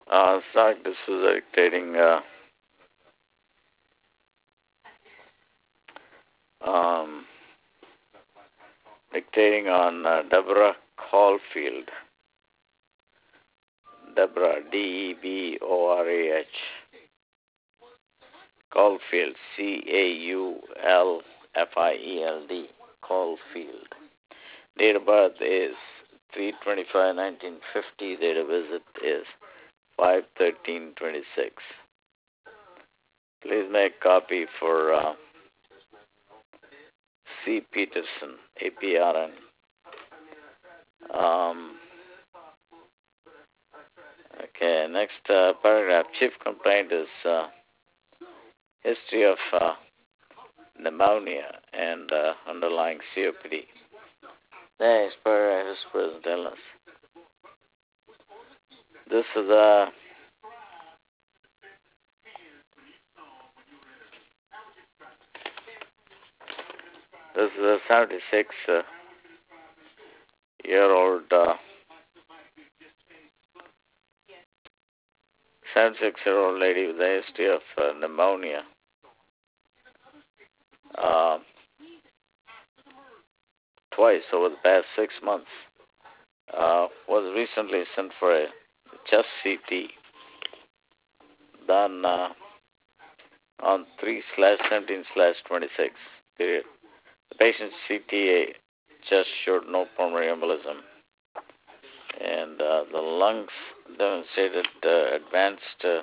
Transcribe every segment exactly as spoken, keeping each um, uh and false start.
Uh, Zach, this is dictating, uh, um, dictating on uh, Deborah Caulfield. Deborah, D E B O R A H. Caulfield, C A U L F I E L D. Caulfield. Date of birth is three twenty-five nineteen fifty. Date of visit is five thirteen twenty-six. Please make copy for uh, C. Peterson, A P R N. Um, okay, next uh, paragraph. Chief complaint is uh, history of uh, pneumonia and uh, underlying C O P D. Next paragraph is present illness. This is a this is a seventy-six uh, year old uh, seventy-six year old lady with a history of uh, pneumonia. Uh, twice over the past six months. Uh, was recently sent for a chest C T done uh, on three slash seventeen slash twenty-six period. The patient's C T A chest showed no pulmonary embolism, and uh, the lungs demonstrated uh, advanced uh,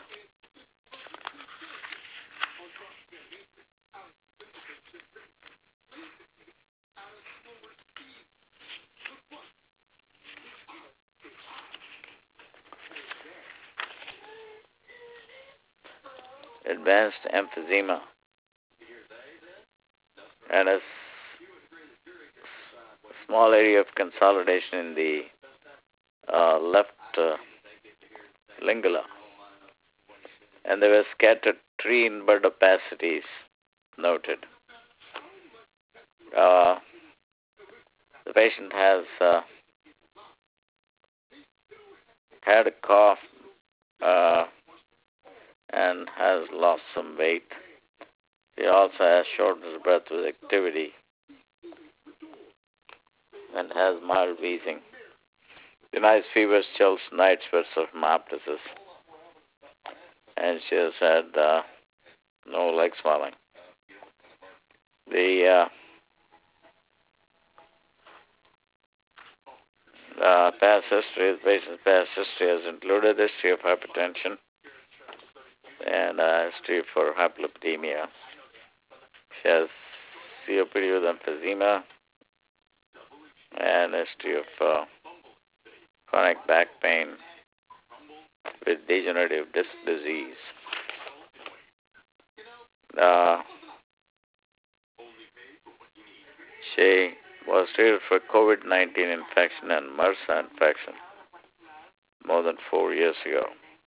advanced emphysema and a s- small area of consolidation in the uh, left uh, lingula. And there were scattered tree inward opacities noted. Uh, the patient has uh, had a cough uh, and has lost some weight. He also has shortness of breath with activity and has mild wheezing. Denies fever, chills, night sweats of hemoptysis. And she has had uh, no leg swelling. The uh, uh, past history, the patient's past history has included history of hypertension and uh, history for hyperlipidemia. She has C O P D with emphysema and history of uh, chronic back pain with degenerative disc disease. Uh, she was treated for COVID nineteen infection and MRSA infection more than four years ago.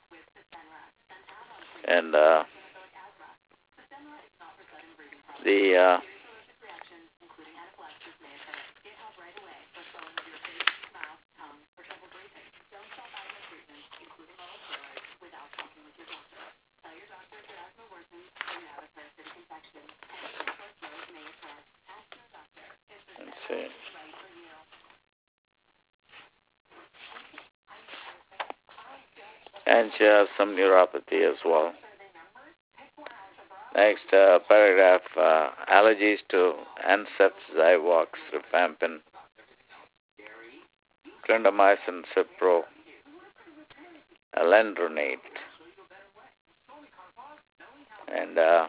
And uh, the uh, let's see. And she has some neuropathy as well. Next uh, paragraph, uh, allergies to Ansep, Zyvox, Rifampin, clindamycin, Cipro, alendronate, and uh,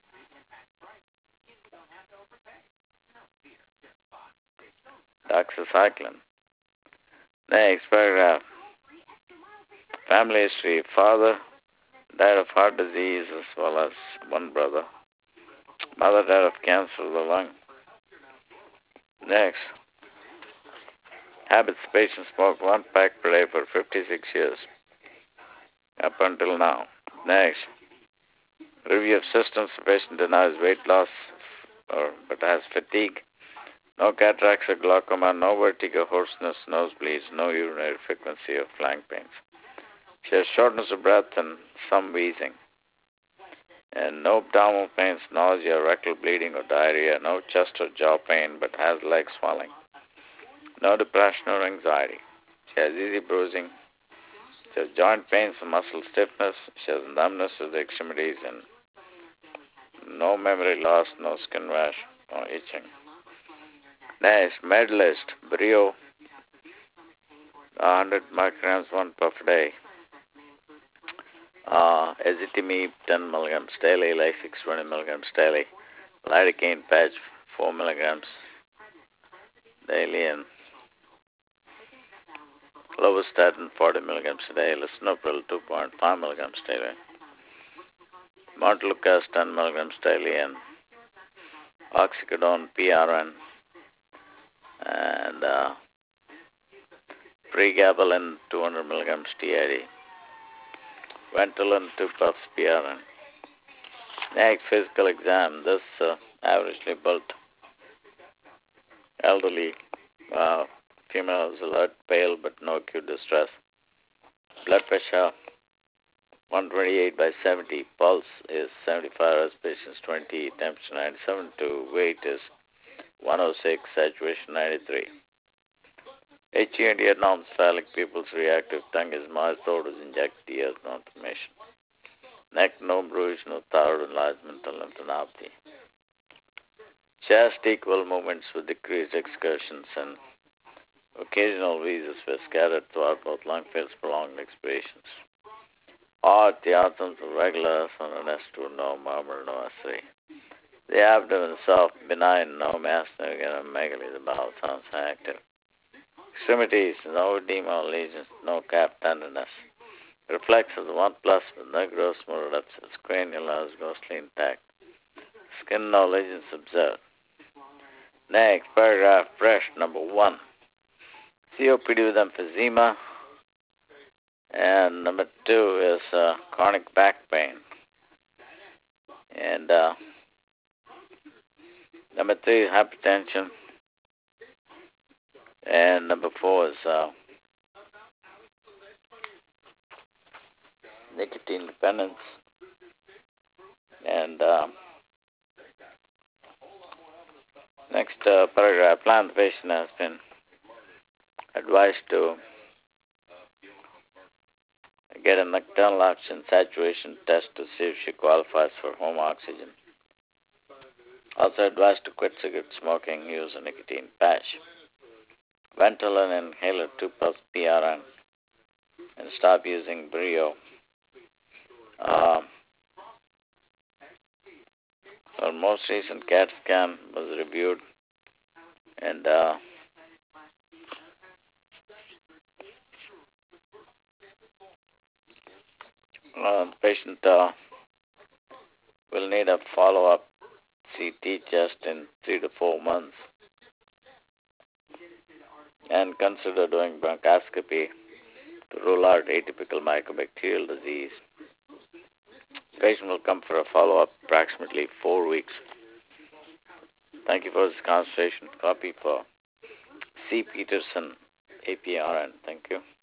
doxycycline. Next paragraph, family history. Father died of heart disease as well as one brother. Mother died of cancer of the lung. Next, habits. Patient smoked one pack per day for fifty-six years up until now. Next, review of systems. The patient denies weight loss or but has fatigue. No cataracts or glaucoma, no vertigo, hoarseness, nosebleeds, no urinary frequency or flank pains. She has shortness of breath and some wheezing. And no abdominal pains, nausea, rectal bleeding or diarrhea. No chest or jaw pain, but has leg swelling. No depression or anxiety. She has easy bruising. She has joint pains and muscle stiffness. She has numbness of the extremities and no memory loss, no skin rash, no itching. Next, Medlist, Brio, one hundred micrograms, one puff a day. Uh, ezetimibe, ten milligrams daily. Lasix, twenty milligrams daily. Lidocaine patch, four milligrams daily. And lovastatin, forty milligrams a day. Lisinopril, two point five milligrams daily. Montelukast, ten milligrams daily. And oxycodone, P R N. And uh, pregabalin, two hundred milligrams T I D. Ventolin, two puffs P R N. Next, physical exam. This uh, averagely built elderly uh, female is alert, pale, but no acute distress. Blood pressure, one twenty-eight by seventy. Pulse is seventy-five, respiration is twenty, temperature ninety-seven, to weight is one oh six, saturation ninety-three. H E and non-cephalic pupils reactive, tongue is moist, throat is injected, ears no inflammation. Neck, no bruise, no thyroid enlargement or lymphadenopathy. Chest, equal movements with decreased excursions and occasional wheezes were scattered throughout both lung fields, prolonged expirations. Heart, the outcomes were regular, so an S two, no murmur, no S three. The abdomen soft, benign, no mass, no megaly, the bowel sounds active. Extremities, no edema or lesions, no calf tenderness. Reflexes, one plus with no gross motor abscess. Cranial nerves ghostly intact. Skin, no lesions observed. Next, paragraph fresh, number one. C O P D with emphysema. And number two is uh, chronic back pain. And uh, number three is hypertension. And number four is uh, nicotine dependence. And uh, next uh, paragraph, plan the patient has been advised to get a nocturnal oxygen saturation test to see if she qualifies for home oxygen. Also advised to quit cigarette smoking, use a nicotine patch. Ventolin inhaler, two puffs P R N, and stop using Brio. Uh, her most recent CAT scan was reviewed, and uh, uh, the patient uh, will need a follow-up C T test in three to four months, and consider doing bronchoscopy to rule out atypical mycobacterial disease. The patient will come for a follow-up approximately four weeks. Thank you for this consultation. Copy for C. Peterson, A P R N. Thank you.